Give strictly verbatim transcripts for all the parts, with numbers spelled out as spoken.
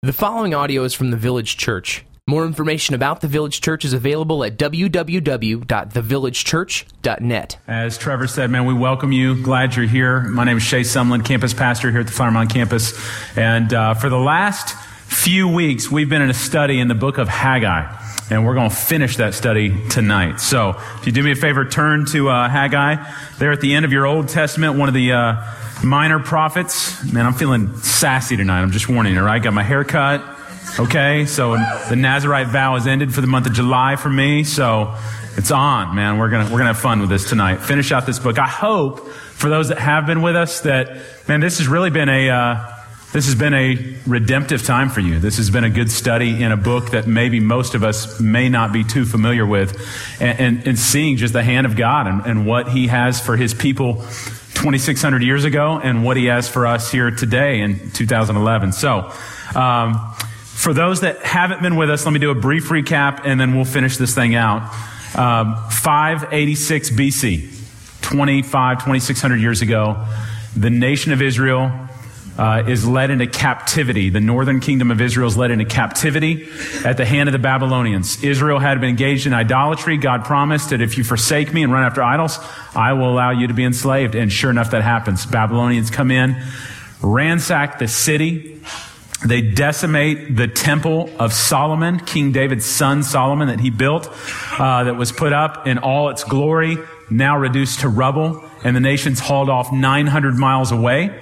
The following audio is from the Village Church. More information about the Village Church is available at w w w dot the village church dot net. As Trevor said, man, we welcome you. Glad you're here. My name is Shay Sumlin, campus pastor here at the Flower Mound campus. And uh, for the last few weeks, we've been in a study in the book of Haggai. And we're going to finish that study tonight. So if you do me a favor, turn to uh, Haggai. There at the end of your Old Testament, one of the uh, minor prophets. Man, I'm feeling sassy tonight. I'm just warning you, all right? Got my hair cut. Okay, so the Nazirite vow is ended for the month of July for me. So it's on, man. We're going to we're gonna have fun with this tonight. Finish out this book. I hope for those that have been with us that, man, this has really been a... Uh, This has been a redemptive time for you. This has been a good study in a book that maybe most of us may not be too familiar with, and, and, and seeing just the hand of God and, and what He has for His people twenty-six hundred years ago and what He has for us here today in two thousand eleven. So, um, for those that haven't been with us, let me do a brief recap and then we'll finish this thing out. Um, five eighty-six B C, twenty-five, twenty-six hundred years ago, the nation of Israel Uh, is led into captivity. The northern kingdom of Israel is led into captivity at the hand of the Babylonians. Israel had been engaged in idolatry. God promised that if you forsake me and run after idols, I will allow you to be enslaved. And sure enough, that happens. Babylonians come in, ransack the city. They decimate the temple of Solomon, King David's son Solomon, that he built, uh, that was put up in all its glory, now reduced to rubble. And the nation's hauled off nine hundred miles away.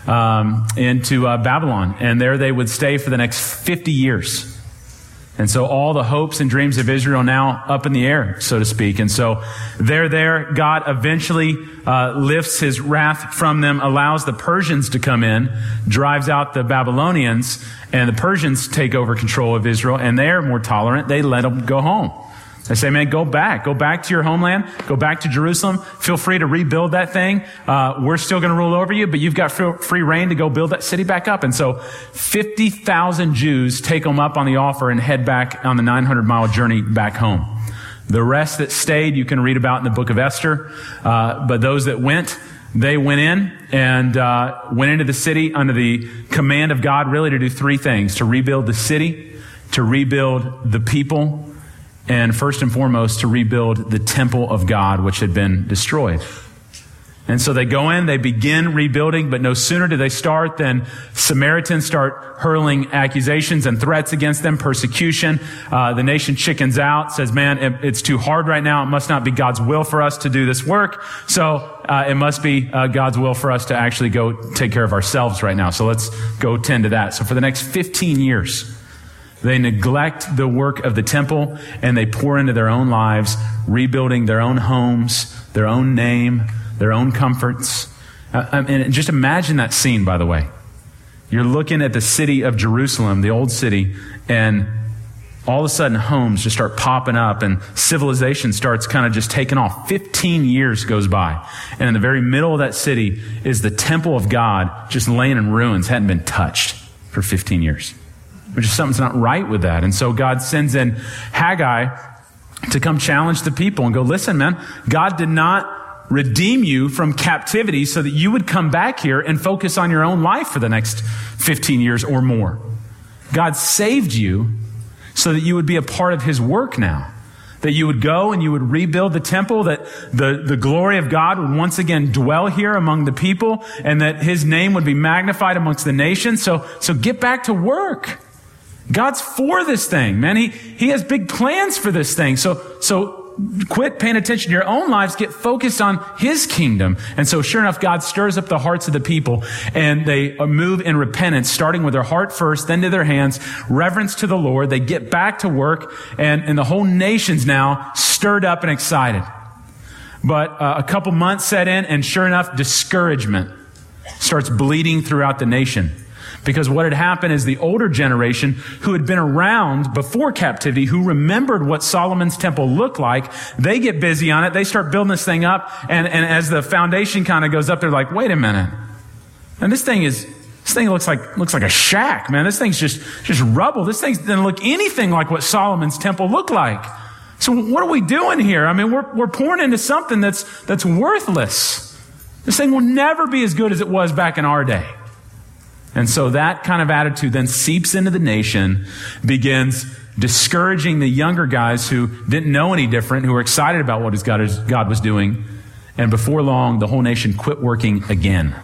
Um, into uh, Babylon, and there they would stay for the next fifty years. And so all the hopes and dreams of Israel now up in the air, so to speak. And so they're there. God eventually uh, lifts His wrath from them, allows the Persians to come in, drives out the Babylonians, and the Persians take over control of Israel, and they're more tolerant. They let them go home. They say, man, go back. Go back to your homeland. Go back to Jerusalem. Feel free to rebuild that thing. Uh, we're still going to rule over you, but you've got free reign to go build that city back up. And so fifty thousand Jews take them up on the offer and head back on the nine hundred mile journey back home. The rest that stayed, you can read about in the book of Esther. Uh, but those that went, they went in and uh, went into the city under the command of God really to do three things: to rebuild the city, to rebuild the people, and first and foremost, to rebuild the temple of God, which had been destroyed. And so they go in, they begin rebuilding, but no sooner do they start than Samaritans start hurling accusations and threats against them, persecution. Uh, the nation chickens out, says, man, it, it's too hard right now. It must not be God's will for us to do this work. So uh, it must be uh, God's will for us to actually go take care of ourselves right now. So let's go tend to that. So for the next fifteen years, they neglect the work of the temple, and they pour into their own lives, rebuilding their own homes, their own name, their own comforts. Uh, and just imagine that scene, by the way. You're looking at the city of Jerusalem, the old city, and all of a sudden homes just start popping up and civilization starts kind of just taking off. fifteen years goes by. And in the very middle of that city is the temple of God just laying in ruins, hadn't been touched for fifteen years. But just something's not right with that. And so God sends in Haggai to come challenge the people and go, listen, man, God did not redeem you from captivity so that you would come back here and focus on your own life for the next fifteen years or more. God saved you so that you would be a part of His work now. That you would go and you would rebuild the temple, that the, the glory of God would once again dwell here among the people, and that His name would be magnified amongst the nations. So, so get back to work. God's for this thing, man. He, he has big plans for this thing. So, so quit paying attention to your own lives. Get focused on His kingdom. And so sure enough, God stirs up the hearts of the people, and they move in repentance, starting with their heart first, then to their hands, reverence to the Lord. They get back to work, and, and the whole nation's now stirred up and excited. But uh, a couple months set in, and sure enough, discouragement starts bleeding throughout the nation. Because what had happened is the older generation who had been around before captivity, who remembered what Solomon's temple looked like, they get busy on it. They start building this thing up. And, and as the foundation kind of goes up, they're like, wait a minute. And this thing is, this thing looks like, looks like a shack, man. This thing's just, just rubble. This thing doesn't look anything like what Solomon's temple looked like. So what are we doing here? I mean, we're, we're pouring into something that's, that's worthless. This thing will never be as good as it was back in our day. And so that kind of attitude then seeps into the nation, begins discouraging the younger guys who didn't know any different, who were excited about what his God, his God was doing. And before long, the whole nation quit working again.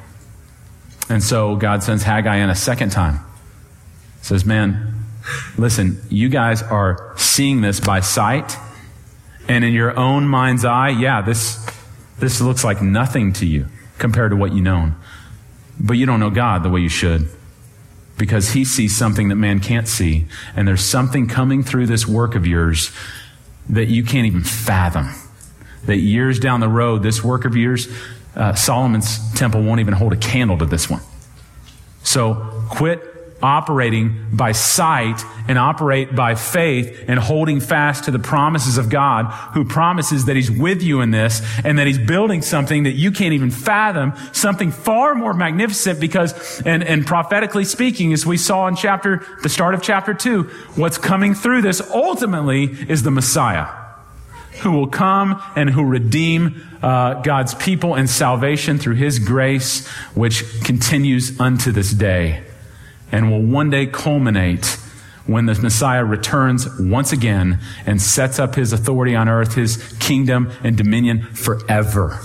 And so God sends Haggai in a second time. Says, man, listen, you guys are seeing this by sight. And in your own mind's eye, yeah, this, this looks like nothing to you compared to what you know. But you don't know God the way you should, because he sees something that man can't see. And there's something coming through this work of yours that you can't even fathom. That years down the road, this work of yours, uh, Solomon's temple won't even hold a candle to this one. So quit operating by sight and operate by faith and holding fast to the promises of God, who promises that he's with you in this and that he's building something that you can't even fathom, something far more magnificent, because, and, and prophetically speaking, as we saw in chapter, the start of chapter two, what's coming through this ultimately is the Messiah, who will come and who redeem uh, God's people and salvation through his grace, which continues unto this day, and will one day culminate when the Messiah returns once again and sets up his authority on earth, his kingdom and dominion forever.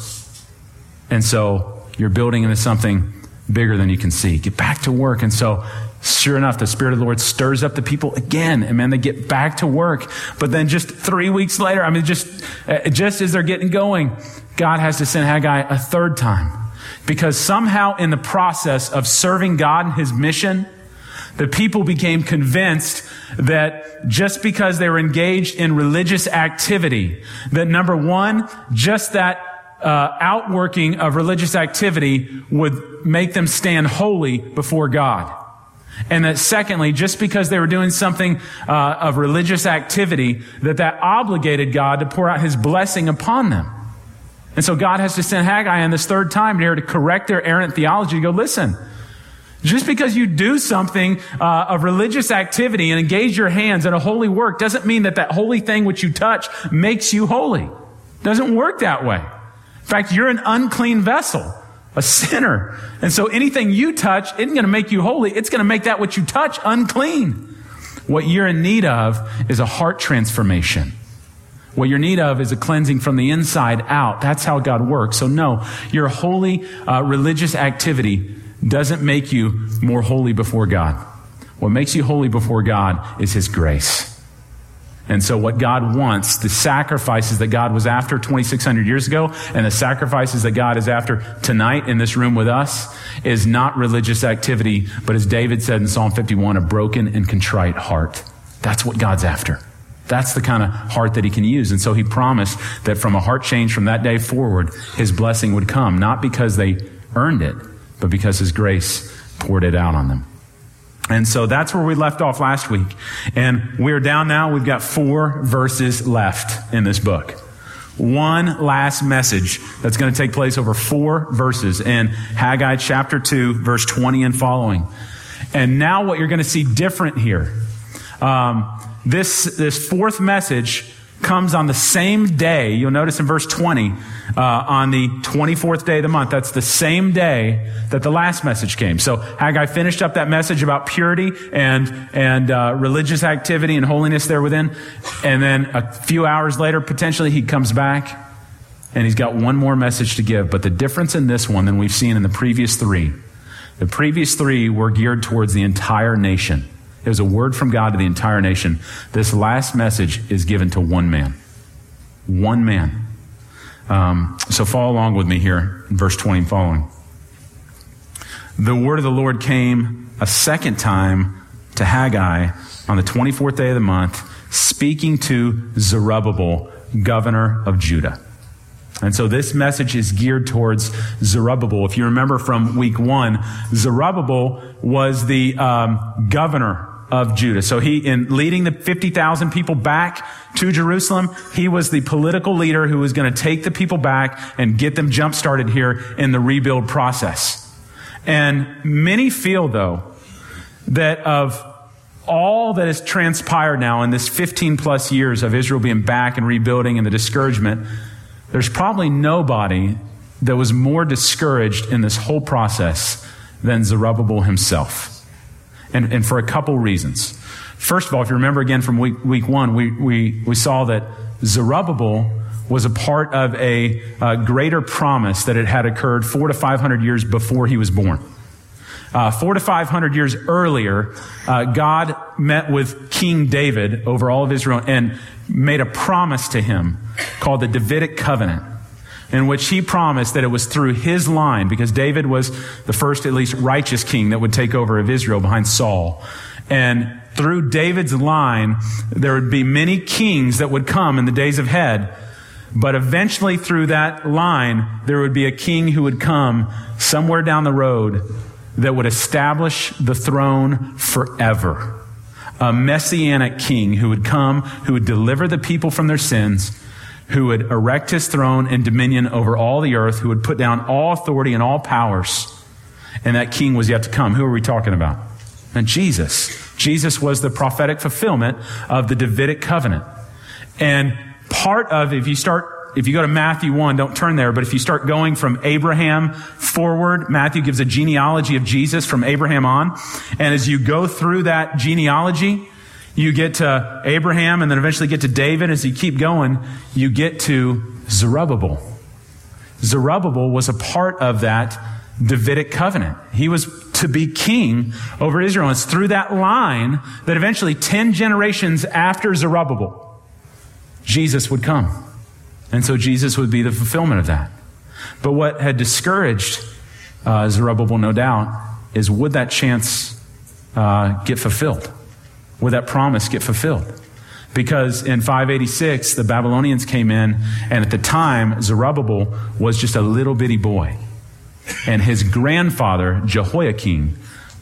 And so you're building into something bigger than you can see. Get back to work. And so sure enough, the Spirit of the Lord stirs up the people again, and man, they get back to work. But then just three weeks later, I mean, just, uh, just as they're getting going, God has to send Haggai a third time. Because somehow in the process of serving God and his mission, the people became convinced that just because they were engaged in religious activity, that number one, just that uh, outworking of religious activity would make them stand holy before God. And that secondly, just because they were doing something uh, of religious activity, that that obligated God to pour out his blessing upon them. And so God has to send Haggai in this third time here to correct their errant theology. Go, listen, just because you do something uh, of religious activity and engage your hands in a holy work doesn't mean that that holy thing which you touch makes you holy. It doesn't work that way. In fact, you're an unclean vessel, a sinner. And so anything you touch isn't going to make you holy. It's going to make that which you touch unclean. What you're in need of is a heart transformation. What you're in need of is a cleansing from the inside out. That's how God works. So no, your holy uh, religious activity doesn't make you more holy before God. What makes you holy before God is his grace. And so what God wants, the sacrifices that God was after twenty-six hundred years ago, and the sacrifices that God is after tonight in this room with us, is not religious activity, but as David said in Psalm fifty-one, a broken and contrite heart. That's what God's after. That's the kind of heart that he can use. And so he promised that from a heart change from that day forward, his blessing would come, not because they earned it, but because his grace poured it out on them. And so that's where we left off last week. And we're down now. We've got four verses left in this book. One last message that's going to take place over four verses in Haggai chapter two, verse twenty and following. And now what you're going to see different here. Um, this, this fourth message comes on the same day. You'll notice in verse twenty, uh, on the twenty-fourth day of the month. That's the same day that the last message came. So Haggai finished up that message about purity and, and, uh, religious activity and holiness there within. And then a few hours later, potentially he comes back and he's got one more message to give. But the difference in this one than we've seen in the previous three, the previous three were geared towards the entire nation. It was a word from God to the entire nation. This last message is given to one man. One man. Um, so follow along with me here in verse twenty and following. The word of the Lord came a second time to Haggai on the twenty-fourth day of the month, speaking to Zerubbabel, governor of Judah. And so this message is geared towards Zerubbabel. If you remember from week one, Zerubbabel was the um, governor of Judah. So he, in leading the fifty thousand people back to Jerusalem, he was the political leader who was going to take the people back and get them jump-started here in the rebuild process. And many feel, though, that of all that has transpired now in this fifteen plus years of Israel being back and rebuilding and the discouragement, there's probably nobody that was more discouraged in this whole process than Zerubbabel himself. And, and for a couple reasons. First of all, if you remember again from week, week one, we, we, we saw that Zerubbabel was a part of a, a greater promise that it had occurred four to five hundred years before he was born. Uh, four to five hundred years earlier, uh, God met with King David over all of Israel and made a promise to him called the Davidic covenant, in which he promised that it was through his line, because David was the first, at least, righteous king that would take over of Israel behind Saul. And through David's line, there would be many kings that would come in the days ahead. But eventually through that line, there would be a king who would come somewhere down the road that would establish the throne forever. A messianic king who would come, who would deliver the people from their sins, who would erect his throne and dominion over all the earth, who would put down all authority and all powers. And that king was yet to come. Who are we talking about? And Jesus. Jesus was the prophetic fulfillment of the Davidic covenant. And part of, if you start, if you go to Matthew one, don't turn there, but if you start going from Abraham forward, Matthew gives a genealogy of Jesus from Abraham on. And as you go through that genealogy, you get to Abraham and then eventually get to David. As you keep going, you get to Zerubbabel. Zerubbabel was a part of that Davidic covenant. He was to be king over Israel. And it's through that line that eventually ten generations after Zerubbabel, Jesus would come. And so Jesus would be the fulfillment of that. But what had discouraged uh, Zerubbabel, no doubt, is would that chance uh, get fulfilled? Would that promise get fulfilled? Because in five eighty-six, the Babylonians came in, and at the time, Zerubbabel was just a little bitty boy. And his grandfather, Jehoiakim,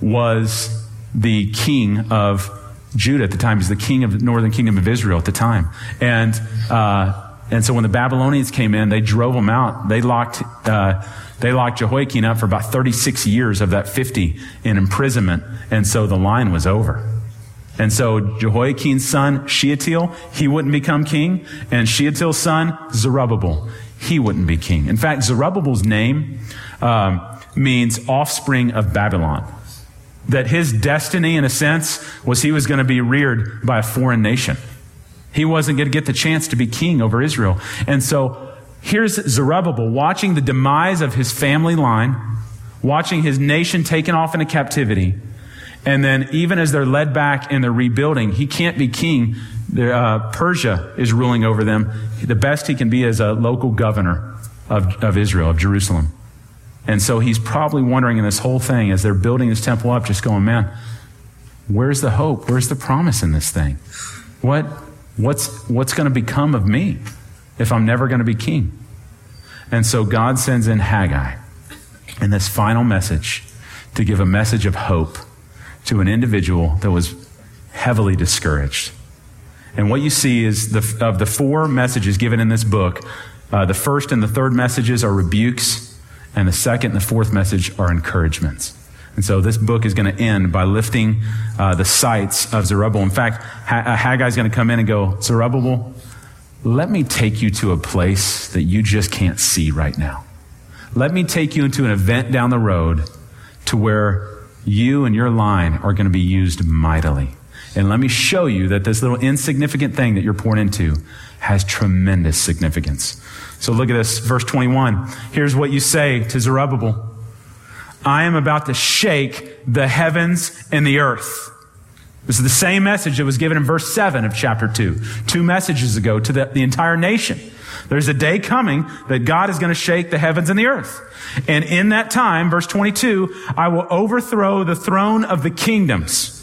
was the king of Judah at the time. He's the king of the northern kingdom of Israel at the time. And uh, and so when the Babylonians came in, they drove him out. They locked uh, they locked Jehoiakim up for about thirty-six years of that fifty in imprisonment. And so the line was over. And so Jehoiakim's son, Shealtiel, he wouldn't become king. And Shealtiel's son, Zerubbabel, he wouldn't be king. In fact, Zerubbabel's name um, means offspring of Babylon. That his destiny, in a sense, was he was going to be reared by a foreign nation. He wasn't going to get the chance to be king over Israel. And so here's Zerubbabel watching the demise of his family line, watching his nation taken off into captivity. And then even as they're led back and they're rebuilding, he can't be king. Uh, Persia is ruling over them. The best he can be is a local governor of, of Israel, of Jerusalem. And so he's probably wondering in this whole thing, as they're building this temple up, just going, man, where's the hope? Where's the promise in this thing? What, what's, what's going to become of me if I'm never going to be king? And so God sends in Haggai in this final message to give a message of hope to an individual that was heavily discouraged. And what you see is the, of the four messages given in this book, uh, the first and the third messages are rebukes, and the second and the fourth message are encouragements. And so this book is going to end by lifting uh, the sights of Zerubbabel. In fact, ha- Haggai's going to come in and go, Zerubbabel, let me take you to a place that you just can't see right now. Let me take you into an event down the road to where you and your line are going to be used mightily. And let me show you that this little insignificant thing that you're pouring into has tremendous significance. So look at this, verse twenty-one. Here's what you say to Zerubbabel. I am about to shake the heavens and the earth. This is the same message that was given in verse seven of chapter two. Two messages ago to the, the entire nation. There's a day coming that God is going to shake the heavens and the earth. And in that time, verse twenty-two, I will overthrow the throne of the kingdoms.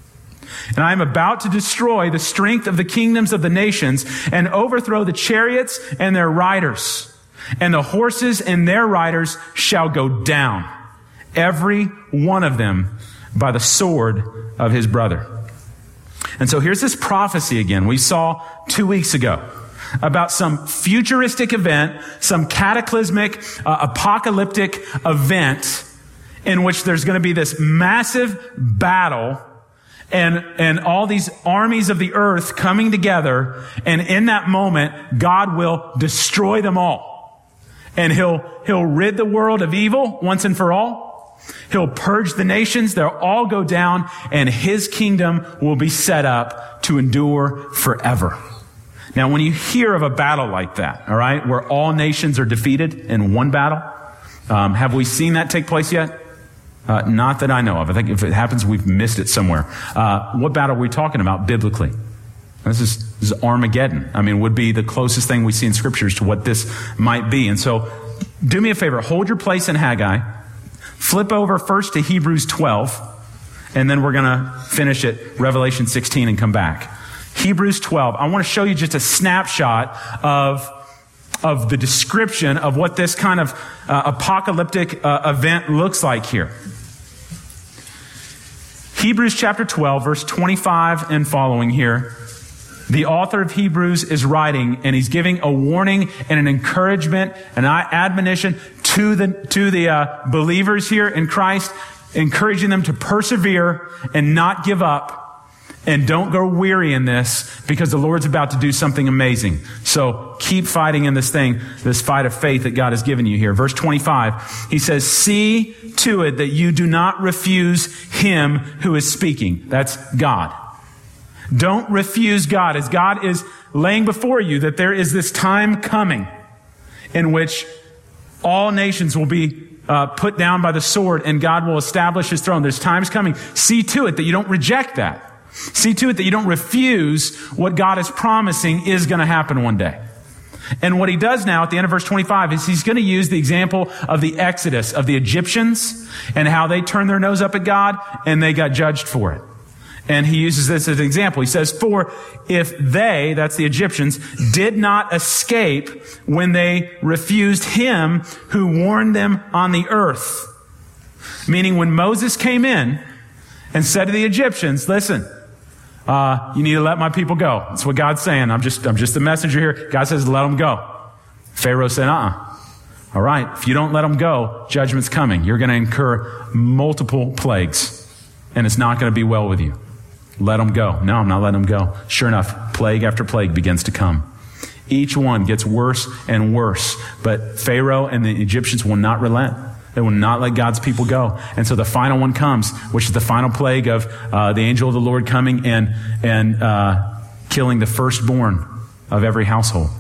And I am about to destroy the strength of the kingdoms of the nations and overthrow the chariots and their riders. And the horses and their riders shall go down, every one of them by the sword of his brother. And so here's this prophecy again we saw two weeks ago about some futuristic event, some cataclysmic, uh, apocalyptic event in which there's going to be this massive battle and, and all these armies of the earth coming together. And in that moment, God will destroy them all. And he'll, he'll rid the world of evil once and for all. He'll purge the nations. They'll all go down, and his kingdom will be set up to endure forever. Now, when you hear of a battle like that, all right, where all nations are defeated in one battle, um, have we seen that take place yet? Uh, not that I know of. I think if it happens, we've missed it somewhere. Uh, what battle are we talking about biblically? This is, this is Armageddon. I mean, would be the closest thing we see in scriptures to what this might be. And so, do me a favor. Hold your place in Haggai. Flip over first to Hebrews twelve. And then we're going to finish at Revelation sixteen and come back. Hebrews twelve. I want to show you just a snapshot of, of the description of what this kind of uh, apocalyptic uh, event looks like here. Hebrews chapter twelve, verse twenty-five and following here. The author of Hebrews is writing, and he's giving a warning and an encouragement, an admonition to the to the uh, believers here in Christ, encouraging them to persevere and not give up, and don't grow weary in this, because the Lord's about to do something amazing. So keep fighting in this thing, this fight of faith that God has given you here. Verse twenty-five, he says, "See to it that you do not refuse him who is speaking." That's God. Don't refuse God, as God is laying before you that there is this time coming in which all nations will be uh, put down by the sword, and God will establish his throne. There's times coming. See to it that you don't reject that. See to it that you don't refuse what God is promising is going to happen one day. And what he does now at the end of verse twenty-five is he's going to use the example of the Exodus of the Egyptians and how they turned their nose up at God and they got judged for it. And he uses this as an example. He says, "For if they," that's the Egyptians, "did not escape when they refused him who warned them on the earth." Meaning when Moses came in and said to the Egyptians, "Listen, uh, you need to let my people go." That's what God's saying. I'm just, I'm just the messenger here. God says, let them go. Pharaoh said, uh-uh. All right, if you don't let them go, judgment's coming. You're going to incur multiple plagues, and it's not going to be well with you. Let them go. No, I'm not letting them go. Sure enough, plague after plague begins to come. Each one gets worse and worse. But Pharaoh and the Egyptians will not relent. They will not let God's people go. And so the final one comes, which is the final plague of uh, the angel of the Lord coming and, and uh, killing the firstborn of every household.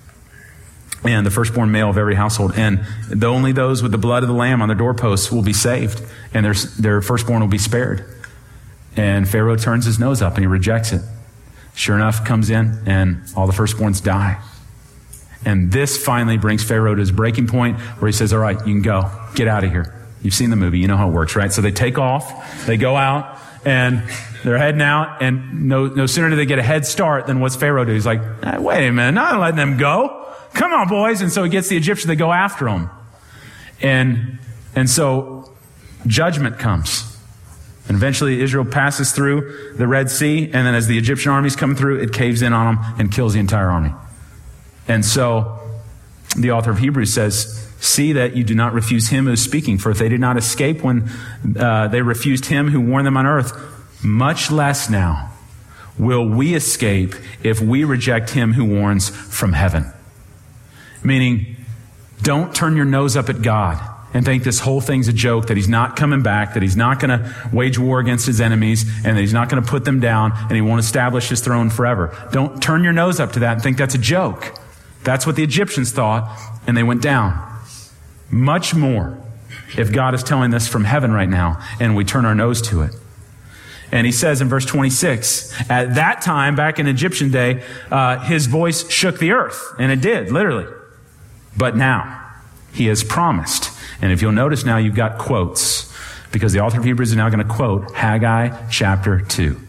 And the firstborn male of every household. And the, only those with the blood of the Lamb on their doorposts will be saved. And their, their firstborn will be spared. And Pharaoh turns his nose up and he rejects it. Sure enough, comes in and all the firstborns die. And this finally brings Pharaoh to his breaking point where he says, all right, you can go. Get out of here. You've seen the movie. You know how it works, right? So they take off. They go out and they're heading out. And no, no sooner do they get a head start than what's Pharaoh do? He's like, hey, wait a minute. I'm not letting them go. Come on, boys. And so he gets the Egyptians. They go after him. And, and so judgment comes. And eventually Israel passes through the Red Sea, and then as the Egyptian armies come through, it caves in on them and kills the entire army. And so the author of Hebrews says, see that you do not refuse him who is speaking, for if they did not escape when uh, they refused him who warned them on earth, much less now will we escape if we reject him who warns from heaven. Meaning, don't turn your nose up at God and think this whole thing's a joke, that he's not coming back, that he's not going to wage war against his enemies, and that he's not going to put them down, and he won't establish his throne forever. Don't turn your nose up to that and think that's a joke. That's what the Egyptians thought, and they went down. Much more if God is telling this from heaven right now, and we turn our nose to it. And he says in verse twenty-six, at that time, back in Egyptian day, uh, his voice shook the earth, and it did, literally. But now, he has promised. And if you'll notice now, you've got quotes, because the author of Hebrews is now going to quote Haggai chapter two.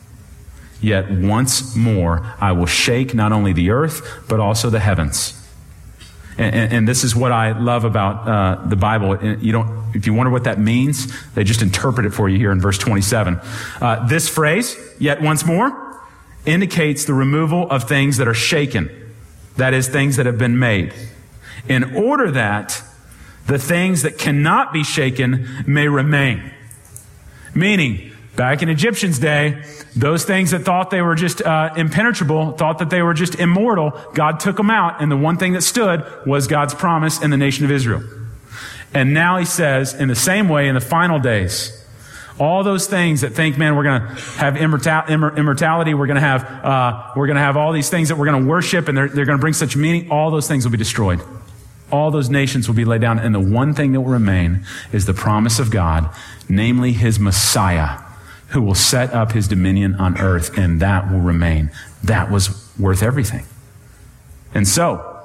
Yet once more, I will shake not only the earth, but also the heavens. And, and, and this is what I love about uh, the Bible. You don't, if you wonder what that means, they just interpret it for you here in verse twenty-seven. Uh, this phrase, yet once more, indicates the removal of things that are shaken. That is, things that have been made. In order that the things that cannot be shaken may remain. Meaning, back in Egyptians' day, those things that thought they were just uh, impenetrable, thought that they were just immortal, God took them out, and the one thing that stood was God's promise in the nation of Israel. And now he says, in the same way, in the final days, all those things that think, man, we're going to have immortal, immor- immortality, we're going to have, uh, we're going to have all these things that we're going to worship, and they're, they're going to bring such meaning. All those things will be destroyed. All those nations will be laid down, and the one thing that will remain is the promise of God, namely his Messiah, who will set up his dominion on earth, and that will remain. That was worth everything. And so,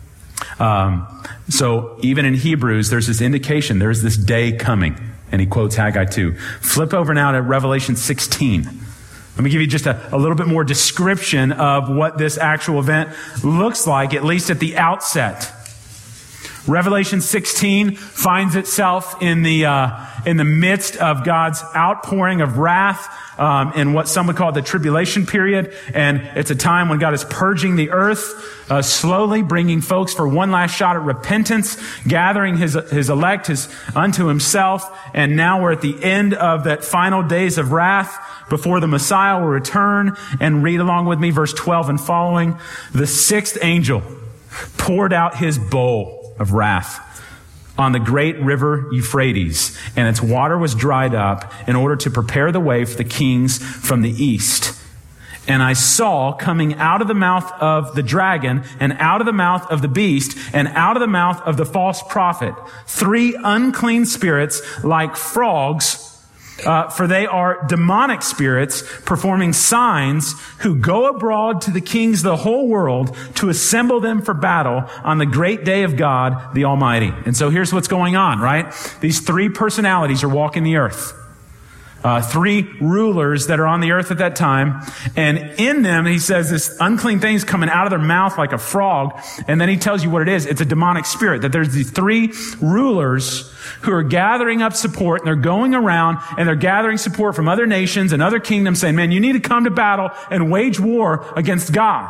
um, so even in Hebrews, there's this indication, there's this day coming. And he quotes Haggai two. Flip over now to Revelation sixteen. Let me give you just a, a little bit more description of what this actual event looks like, at least at the outset. Revelation sixteen finds itself in the uh, in the midst of God's outpouring of wrath um, in what some would call the tribulation period, and it's a time when God is purging the earth uh, slowly, bringing folks for one last shot at repentance, gathering His His elect His unto Himself, and now we're at the end of that final days of wrath before the Messiah will return. And read along with me, verse twelve and following. The sixth angel poured out his bowl of wrath on the great river Euphrates, and its water was dried up in order to prepare the way for the kings from the east. And I saw coming out of the mouth of the dragon and out of the mouth of the beast and out of the mouth of the false prophet three unclean spirits like frogs, Uh, for they are demonic spirits performing signs, who go abroad to the kings of the whole world to assemble them for battle on the great day of God, the Almighty. And so here's what's going on, right? These three personalities are walking the earth. Uh, three rulers that are on the earth at that time. And in them, he says, this unclean thing's coming out of their mouth like a frog. And then he tells you what it is. It's a demonic spirit. That there's these three rulers who are gathering up support, and they're going around and they're gathering support from other nations and other kingdoms, saying, man, you need to come to battle and wage war against God.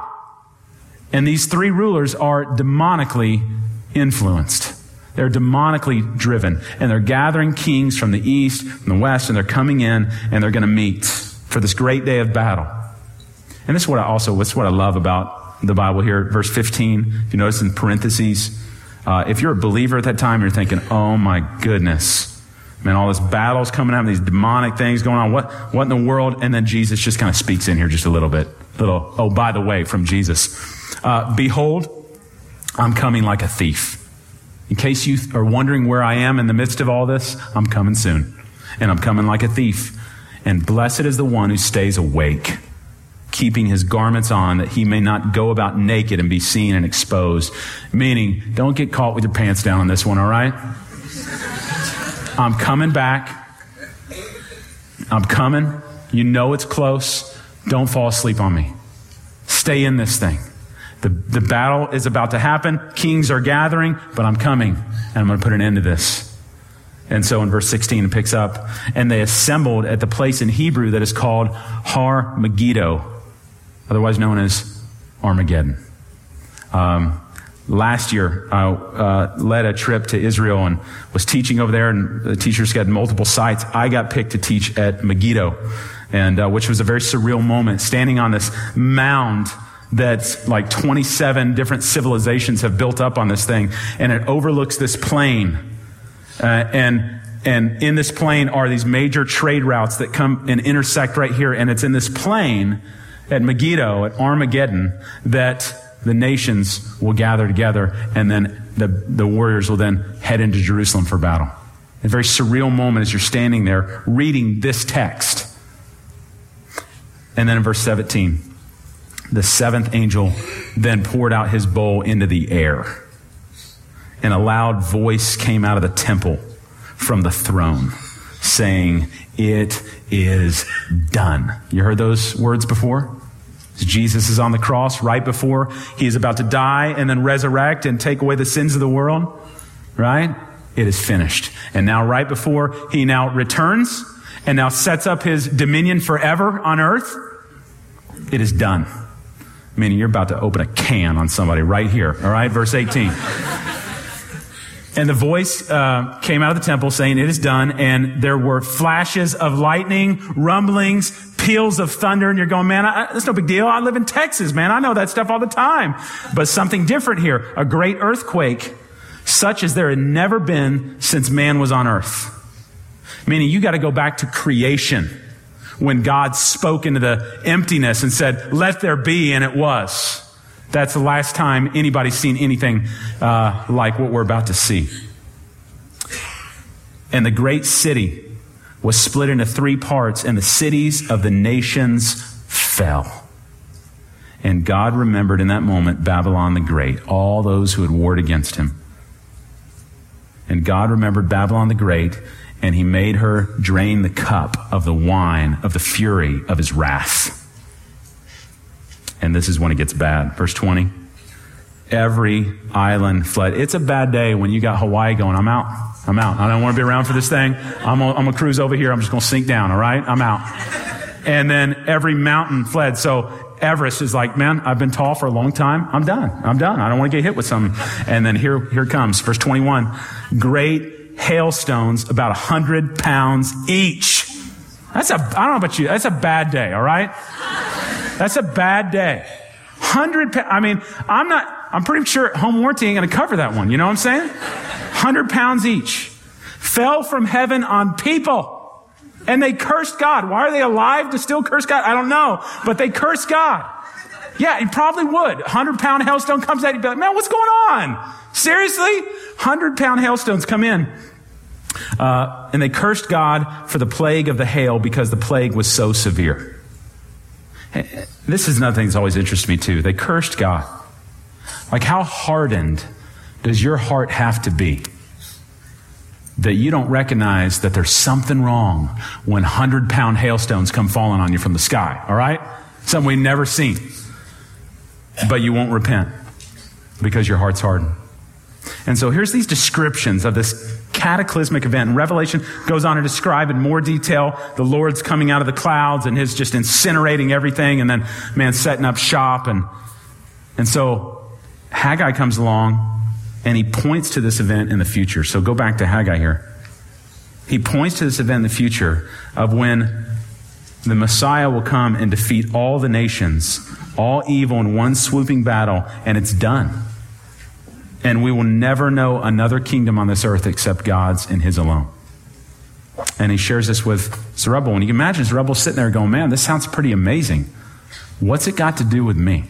And these three rulers are demonically influenced. They're demonically driven, and they're gathering kings from the east, from the west, and they're coming in, and they're going to meet for this great day of battle. And this is what I also, this is what I love about the Bible here. Verse fifteen, if you notice in parentheses, uh, if you're a believer at that time, you're thinking, oh my goodness, man, all this battle's coming out, these demonic things going on. What, what in the world? And then Jesus just kind of speaks in here just a little bit. Little, oh, by the way, from Jesus. Uh, Behold, I'm coming like a thief. In case you are wondering where I am in the midst of all this, I'm coming soon. And I'm coming like a thief. And blessed is the one who stays awake, keeping his garments on, that he may not go about naked and be seen and exposed. Meaning, don't get caught with your pants down on this one, all right? I'm coming back. I'm coming. You know it's close. Don't fall asleep on me. Stay in this thing. The, the battle is about to happen. Kings are gathering, but I'm coming, and I'm going to put an end to this. And so in verse sixteen, it picks up, and they assembled at the place in Hebrew that is called Har Megiddo, otherwise known as Armageddon. Um, last year, I uh, led a trip to Israel and was teaching over there, and the teachers had multiple sites. I got picked to teach at Megiddo, and uh, which was a very surreal moment, standing on this mound that's like twenty-seven different civilizations have built up on this thing, and it overlooks this plain. Uh, and and in this plain are these major trade routes that come and intersect right here, and it's in this plain at Megiddo, at Armageddon, that the nations will gather together, and then the, the warriors will then head into Jerusalem for battle. A very surreal moment as you're standing there reading this text. And then in verse seventeen, the seventh angel then poured out his bowl into the air, and a loud voice came out of the temple from the throne, saying, "It is done." You heard those words before? Jesus is on the cross right before he is about to die and then resurrect and take away the sins of the world, right? It is finished. And now right before he now returns and now sets up his dominion forever on earth, it is done. Meaning you're about to open a can on somebody right here. All right, verse eighteen. And the voice uh, came out of the temple saying, "It is done." And there were flashes of lightning, rumblings, peals of thunder. And you're going, man, I, that's no big deal. I live in Texas, man. I know that stuff all the time. But something different here. A great earthquake such as there had never been since man was on earth. Meaning you got to go back to creation when God spoke into the emptiness and said, let there be, and it was. That's the last time anybody's seen anything uh, like what we're about to see. And the great city was split into three parts, and the cities of the nations fell. And God remembered in that moment Babylon the Great, all those who had warred against him. And God remembered Babylon the Great, and he made her drain the cup of the wine of the fury of his wrath. And this is when it gets bad. Verse twenty. Every island fled. It's a bad day when you got Hawaii going, I'm out. I'm out. I don't want to be around for this thing. I'm going I'm to cruise over here. I'm just going to sink down, all right? I'm out. And then every mountain fled. So Everest is like, man, I've been tall for a long time. I'm done. I'm done. I don't want to get hit with something. And then here, here it comes. Verse twenty-one. Great hailstones, about a hundred pounds each. That's a, I don't know about you. That's a bad day, all right? That's a bad day. Hundred, I mean, I'm not, I'm pretty sure home warranty ain't going to cover that one. You know what I'm saying? Hundred pounds each. Fell from heaven on people. And they cursed God. Why are they alive to still curse God? I don't know. But they cursed God. Yeah, he probably would. A hundred pound hailstone comes out. He'd be like, man, what's going on? Seriously? Hundred pound hailstones come in. Uh, and they cursed God for the plague of the hail because the plague was so severe. This is another thing that's always interested me too. They cursed God. Like, how hardened does your heart have to be that you don't recognize that there's something wrong when hundred pound hailstones come falling on you from the sky, all right? Something we've never seen. But you won't repent because your heart's hardened. And so here's these descriptions of this cataclysmic event. And Revelation goes on to describe in more detail the Lord's coming out of the clouds and his just incinerating everything, and then, man, setting up shop. And, and so Haggai comes along and he points to this event in the future. So go back to Haggai here. He points to this event in the future of when the Messiah will come and defeat all the nations, all evil in one swooping battle, and it's done. And we will never know another kingdom on this earth except God's and his alone. And he shares this with Zerubbabel. And you can imagine Zerubbabel sitting there going, man, this sounds pretty amazing. What's it got to do with me?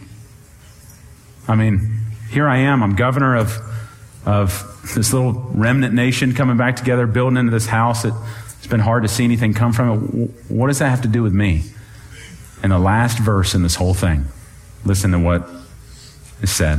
I mean, here I am. I'm governor of, of this little remnant nation coming back together, building into this house. It, it's been hard to see anything come from it. What does that have to do with me? And the last verse in this whole thing, listen to what is said.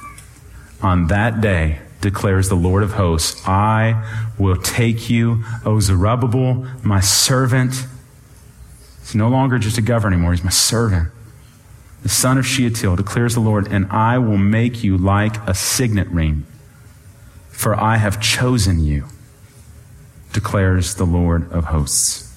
On that day, declares the Lord of hosts, I will take you, O Zerubbabel, my servant. He's no longer just a governor anymore. He's my servant. The son of Shealtiel, declares the Lord, and I will make you like a signet ring, for I have chosen you, declares the Lord of hosts.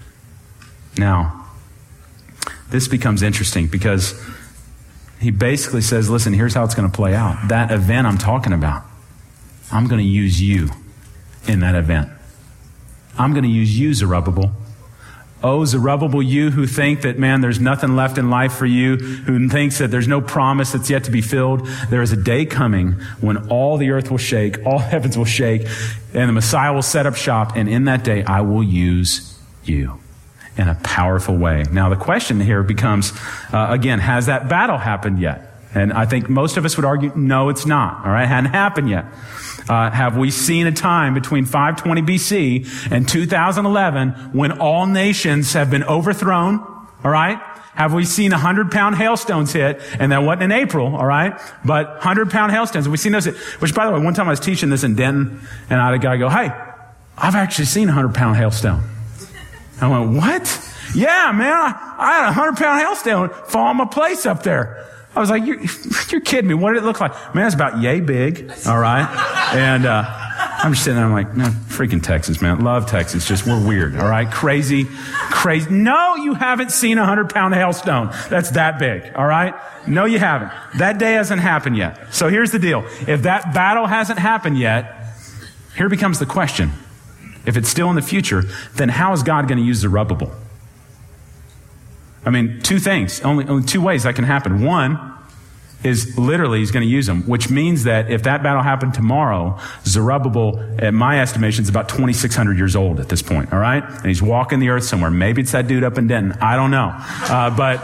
Now, this becomes interesting because he basically says, listen, here's how it's going to play out. That event I'm talking about, I'm going to use you in that event. I'm going to use you, Zerubbabel. Oh, Zerubbabel, you who think that, man, there's nothing left in life for you, who thinks that there's no promise that's yet to be filled. There is a day coming when all the earth will shake, all heavens will shake, and the Messiah will set up shop, and in that day I will use you in a powerful way. Now, the question here becomes, uh, again, has that battle happened yet? And I think most of us would argue, no, it's not. All right, it hadn't happened yet. Uh, have we seen a time between five twenty B C and two thousand eleven when all nations have been overthrown? All right. Have we seen hundred pound hailstones hit? And that wasn't in April. All right. But hundred pound hailstones. Have we seen those hit? Which, by the way, one time I was teaching this in Denton, and I had a guy go, hey, I've actually seen a hundred pound hailstone. I went, what? Yeah, man, I, I had a hundred pound hailstone fall on my place up there. I was like, you're, you're kidding me. What did it look like? Man, it's about yay big. All right. And, uh, I'm just sitting there. I'm like, man, freaking Texas, man. Love Texas. Just, we're weird. All right. Crazy, crazy. No, you haven't seen a hundred pound hailstone. That's that big. All right. No, you haven't. That day hasn't happened yet. So here's the deal. If that battle hasn't happened yet, here becomes the question. If it's still in the future, then how is God going to use Zerubbabel? I mean, two things, only, only two ways that can happen. One, is literally he's going to use them, which means that if that battle happened tomorrow, Zerubbabel, at my estimation, is about twenty-six hundred years old at this point, all right? And he's walking the earth somewhere. Maybe it's that dude up in Denton. I don't know. Uh, but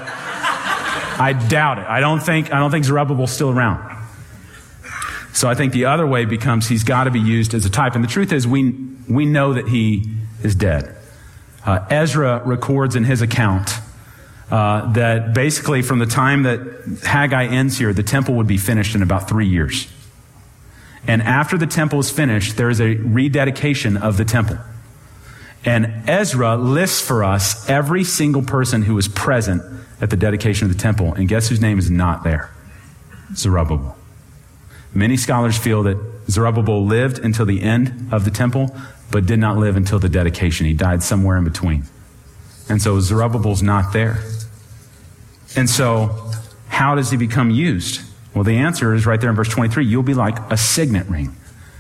I doubt it. I don't think, I don't think Zerubbabel's still around. So I think the other way becomes he's got to be used as a type. And the truth is we, we know that he is dead. Uh, Ezra records in his account Uh, that basically from the time that Haggai ends here, the temple would be finished in about three years. And after the temple is finished, there is a rededication of the temple. And Ezra lists for us every single person who was present at the dedication of the temple. And guess whose name is not there? Zerubbabel. Many scholars feel that Zerubbabel lived until the end of the temple, but did not live until the dedication. He died somewhere in between. And so Zerubbabel's not there. And so, how does he become used? Well, the answer is right there in verse twenty-three. You'll be like a signet ring.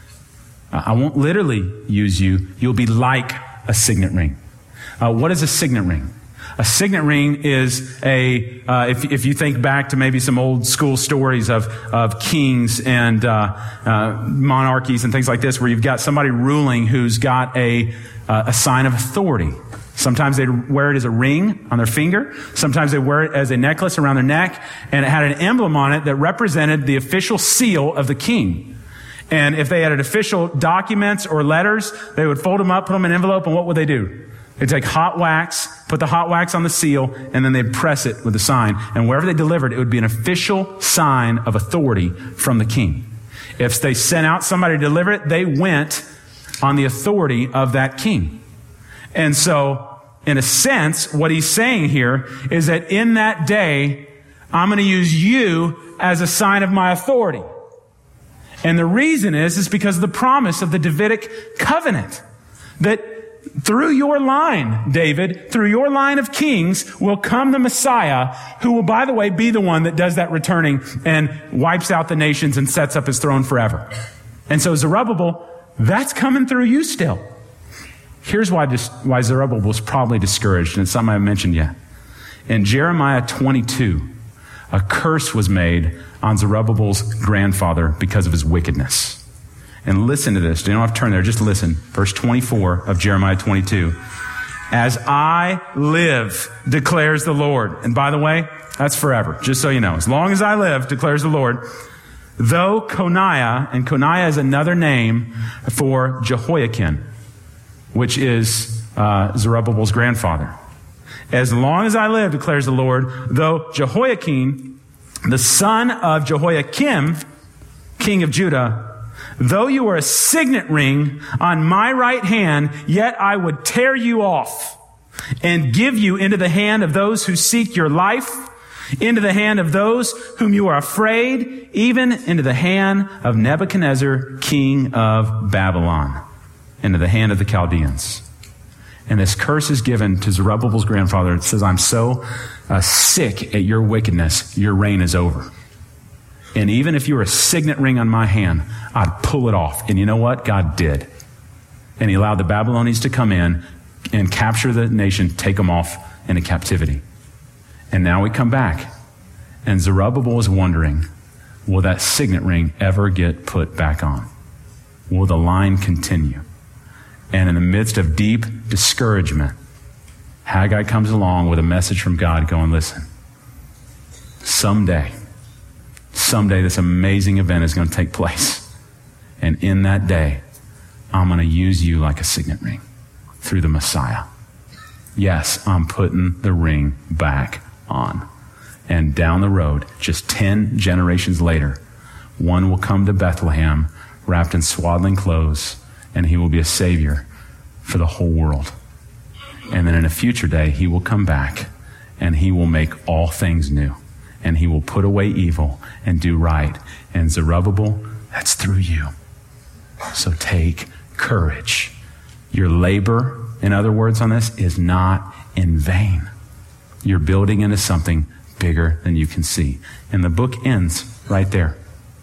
I won't literally use you. You'll be like a signet ring. Uh, what is a signet ring? A signet ring is a, uh, if, if you think back to maybe some old school stories of, of kings and uh, uh, monarchies and things like this, where you've got somebody ruling who's got a, uh, a sign of authority. Sometimes they wear it as a ring on their finger. Sometimes they wear it as a necklace around their neck. And it had an emblem on it that represented the official seal of the king. And if they had an official documents or letters, they would fold them up, put them in an envelope, and what would they do? They'd take hot wax, put the hot wax on the seal, and then they'd press it with a sign. And wherever they delivered, it would be an official sign of authority from the king. If they sent out somebody to deliver it, they went on the authority of that king. And so, in a sense, what he's saying here is that in that day, I'm going to use you as a sign of my authority. And the reason is, is because of the promise of the Davidic covenant. That through your line, David, through your line of kings will come the Messiah, who will, by the way, be the one that does that returning and wipes out the nations and sets up his throne forever. And so Zerubbabel, that's coming through you still. Here's why, why Zerubbabel was probably discouraged, and it's something I haven't mentioned yet. In Jeremiah twenty-two, a curse was made on Zerubbabel's grandfather because of his wickedness. And listen to this. You don't have to turn there. Just listen. Verse twenty-four of Jeremiah twenty-two. As I live, declares the Lord. And by the way, that's forever. Just so you know. As long as I live, declares the Lord. Though Coniah, and Coniah is another name for Jehoiakim, which is uh, Zerubbabel's grandfather. As long as I live, declares the Lord, though Jehoiakim, the son of Jehoiakim, king of Judah, though you are a signet ring on my right hand, yet I would tear you off and give you into the hand of those who seek your life, into the hand of those whom you are afraid, even into the hand of Nebuchadnezzar, king of Babylon, into the hand of the Chaldeans. And this curse is given to Zerubbabel's grandfather. It says, I'm so uh, sick at your wickedness, your reign is over. And even if you were a signet ring on my hand, I'd pull it off. And you know what? God did. And he allowed the Babylonians to come in and capture the nation, take them off into captivity. And now we come back. And Zerubbabel is wondering, will that signet ring ever get put back on? Will the line continue? And in the midst of deep discouragement, Haggai comes along with a message from God going, listen, someday, someday this amazing event is going to take place. And in that day, I'm going to use you like a signet ring through the Messiah. Yes, I'm putting the ring back on. And down the road, just ten generations later, one will come to Bethlehem wrapped in swaddling clothes, and he will be a savior for the whole world. And then in a future day, he will come back and he will make all things new. And he will put away evil and do right. And Zerubbabel, that's through you. So take courage. Your labor, in other words on this, is not in vain. You're building into something bigger than you can see. And the book ends right there.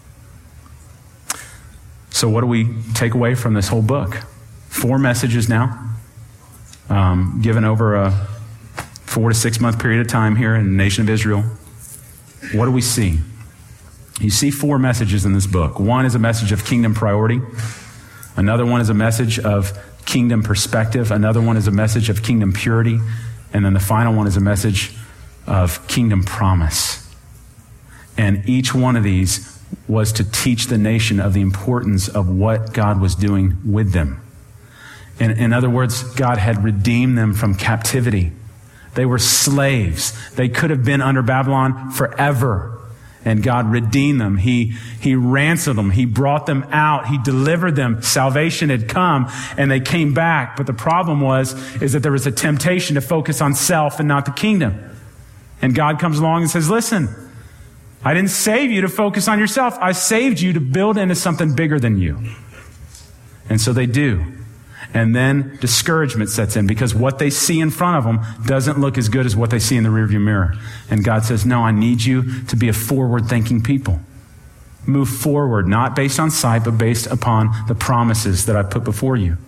So what do we take away from this whole book? Four messages now, um, given over a four to six month period of time here in the nation of Israel. What do we see? You see four messages in this book. One is a message of kingdom priority. Another one is a message of kingdom perspective. Another one is a message of kingdom purity. And then the final one is a message of kingdom promise. And each one of these was to teach the nation of the importance of what God was doing with them. In, in other words, God had redeemed them from captivity. They were slaves. They could have been under Babylon forever. And God redeemed them. He, he ransomed them. He brought them out. He delivered them. Salvation had come and they came back. But the problem was, is that there was a temptation to focus on self and not the kingdom. And God comes along and says, listen, I didn't save you to focus on yourself. I saved you to build into something bigger than you. And so they do. And then discouragement sets in because what they see in front of them doesn't look as good as what they see in the rearview mirror. And God says, no, I need you to be a forward-thinking people. Move forward, not based on sight, but based upon the promises that I put before you.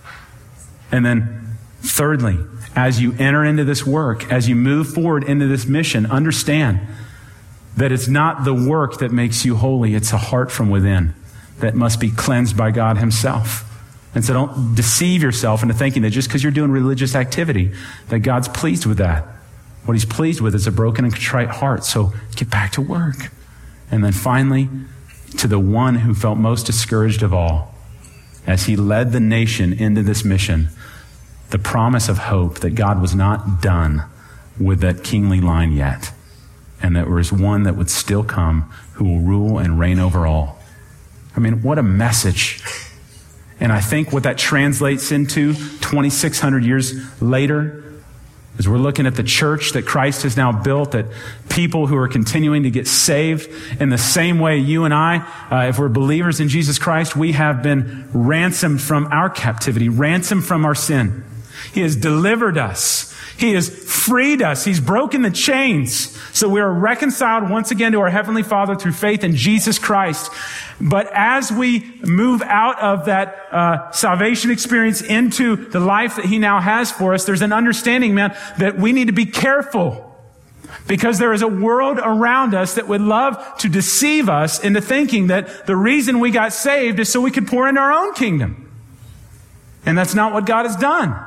And then thirdly, as you enter into this work, as you move forward into this mission, understand that it's not the work that makes you holy. It's a heart from within that must be cleansed by God himself. And so don't deceive yourself into thinking that just because you're doing religious activity, that God's pleased with that. What he's pleased with is a broken and contrite heart. So get back to work. And then finally, to the one who felt most discouraged of all, as he led the nation into this mission, the promise of hope that God was not done with that kingly line yet, and that there was one that would still come who will rule and reign over all. I mean, what a message. And I think what that translates into twenty-six hundred years later is we're looking at the church that Christ has now built, that people who are continuing to get saved in the same way you and I, uh, if we're believers in Jesus Christ, we have been ransomed from our captivity, ransomed from our sin. He has delivered us. He has freed us. He's broken the chains. So we are reconciled once again to our Heavenly Father through faith in Jesus Christ. But as we move out of that uh, salvation experience into the life that he now has for us, there's an understanding, man, that we need to be careful. Because there is a world around us that would love to deceive us into thinking that the reason we got saved is so we could pour into our own kingdom. And that's not what God has done.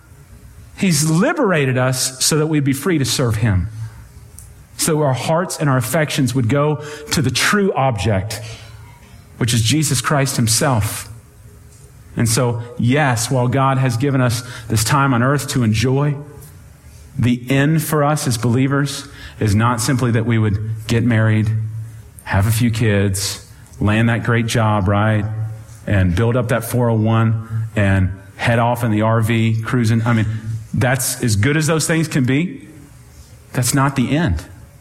He's liberated us so that we'd be free to serve him. So our hearts and our affections would go to the true object, which is Jesus Christ himself. And so, yes, while God has given us this time on earth to enjoy, the end for us as believers is not simply that we would get married, have a few kids, land that great job, right? And build up that four oh one and head off in the R V cruising. I mean, that's as good as those things can be. That's not the end.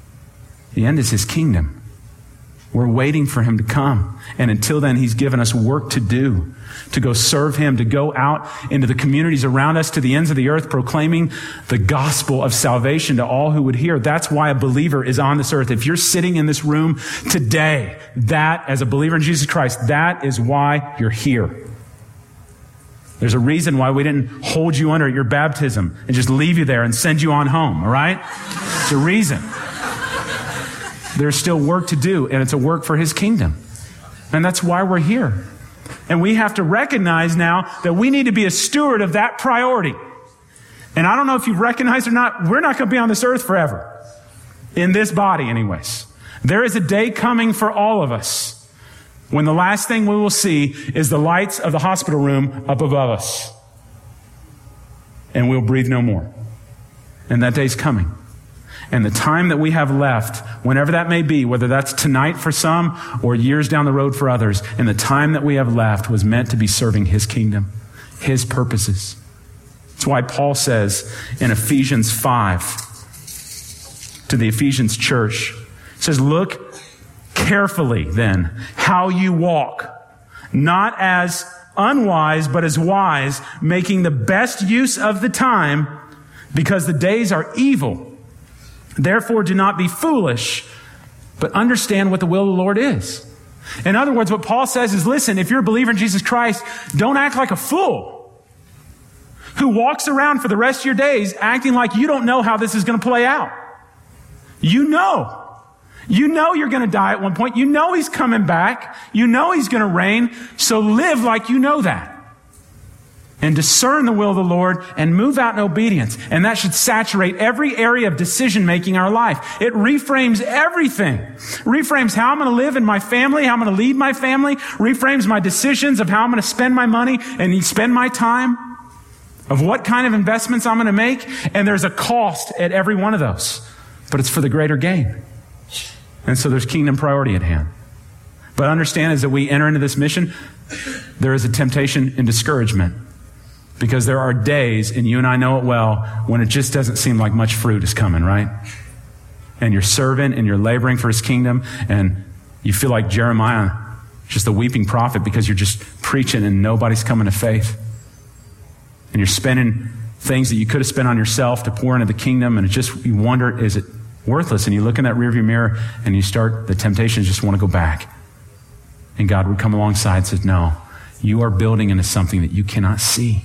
The end is his kingdom. We're waiting for him to come. And until then, he's given us work to do, to go serve him, to go out into the communities around us, to the ends of the earth, proclaiming the gospel of salvation to all who would hear. That's why a believer is on this earth. If you're sitting in this room today, that, as a believer in Jesus Christ, that is why you're here. There's a reason why we didn't hold you under at your baptism and just leave you there and send you on home, all right? There's a reason. There's still work to do, and it's a work for his kingdom. And that's why we're here. And we have to recognize now that we need to be a steward of that priority. And I don't know if you've recognized or not, we're not going to be on this earth forever. In this body, anyways. There is a day coming for all of us when the last thing we will see is the lights of the hospital room up above us. And we'll breathe no more. And that day's coming. And the time that we have left, whenever that may be, whether that's tonight for some or years down the road for others, and the time that we have left was meant to be serving his kingdom, his purposes. That's why Paul says in Ephesians five to the Ephesians church, he says, look carefully then how you walk, not as unwise, but as wise, making the best use of the time because the days are evil. Therefore, do not be foolish, but understand what the will of the Lord is. In other words, what Paul says is, listen, if you're a believer in Jesus Christ, don't act like a fool who walks around for the rest of your days acting like you don't know how this is going to play out. You know. You know you're going to die at one point. You know he's coming back. You know he's going to reign. So live like you know that. And discern the will of the Lord and move out in obedience. And that should saturate every area of decision-making in our life. It reframes everything. Reframes how I'm going to live in my family, how I'm going to lead my family. Reframes my decisions of how I'm going to spend my money and spend my time. Of what kind of investments I'm going to make. And there's a cost at every one of those. But it's for the greater gain. And so there's kingdom priority at hand. But understand as that we enter into this mission, there is a temptation and discouragement. Because there are days, and you and I know it well, when it just doesn't seem like much fruit is coming, right? And you're serving and you're laboring for his kingdom, and you feel like Jeremiah, just a weeping prophet, because you're just preaching and nobody's coming to faith. And you're spending things that you could have spent on yourself to pour into the kingdom, and it just, you wonder, is it worthless? And you look in that rearview mirror, and you start, the temptations just want to go back. And God would come alongside and say, no, you are building into something that you cannot see.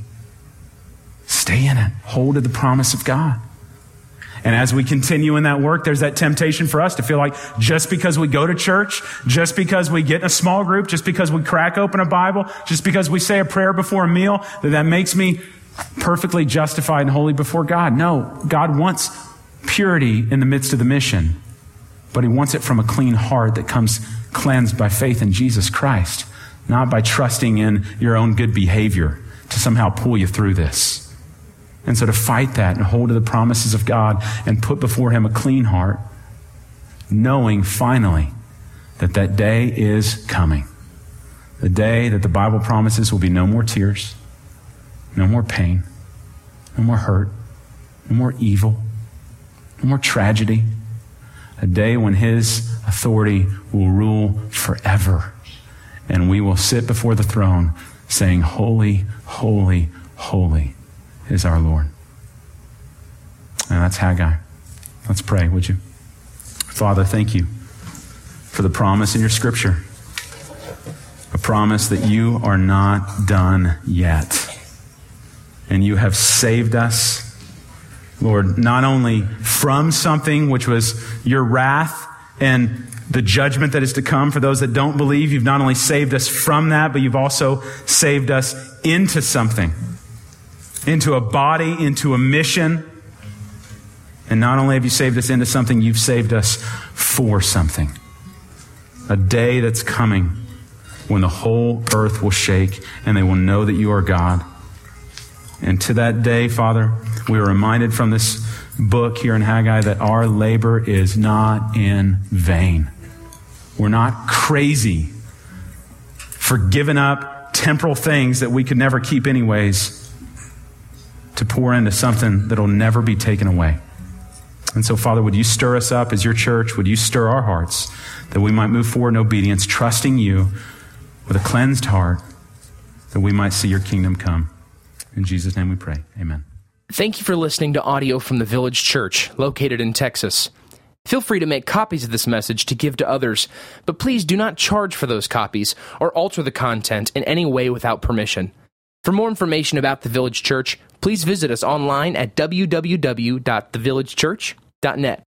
Stay in it. Hold to the promise of God. And as we continue in that work, there's that temptation for us to feel like just because we go to church, just because we get in a small group, just because we crack open a Bible, just because we say a prayer before a meal, that that makes me perfectly justified and holy before God. No, God wants purity in the midst of the mission, but he wants it from a clean heart that comes cleansed by faith in Jesus Christ, not by trusting in your own good behavior to somehow pull you through this. And so to fight that and hold to the promises of God and put before him a clean heart, knowing finally that that day is coming. The day that the Bible promises will be no more tears, no more pain, no more hurt, no more evil, no more tragedy. A day when his authority will rule forever. And we will sit before the throne saying, holy, holy, holy is our Lord. And that's Haggai. Let's pray, would you? Father, thank you for the promise in your scripture. A promise that you are not done yet. And you have saved us, Lord, not only from something which was your wrath and the judgment that is to come for those that don't believe. You've not only saved us from that, but you've also saved us into something. Into a body, into a mission. And not only have you saved us into something, you've saved us for something. A day that's coming when the whole earth will shake and they will know that you are God. And to that day, Father, we are reminded from this book here in Haggai that our labor is not in vain. We're not crazy for giving up temporal things that we could never keep anyways to pour into something that'll never be taken away. And so, Father, would you stir us up as your church? Would you stir our hearts that we might move forward in obedience, trusting you with a cleansed heart, that we might see your kingdom come. In Jesus' name we pray. Amen. Thank you for listening to audio from the Village Church, located in Texas. Feel free to make copies of this message to give to others, but please do not charge for those copies or alter the content in any way without permission. For more information about the Village Church, please visit us online at w w w dot the village church dot net.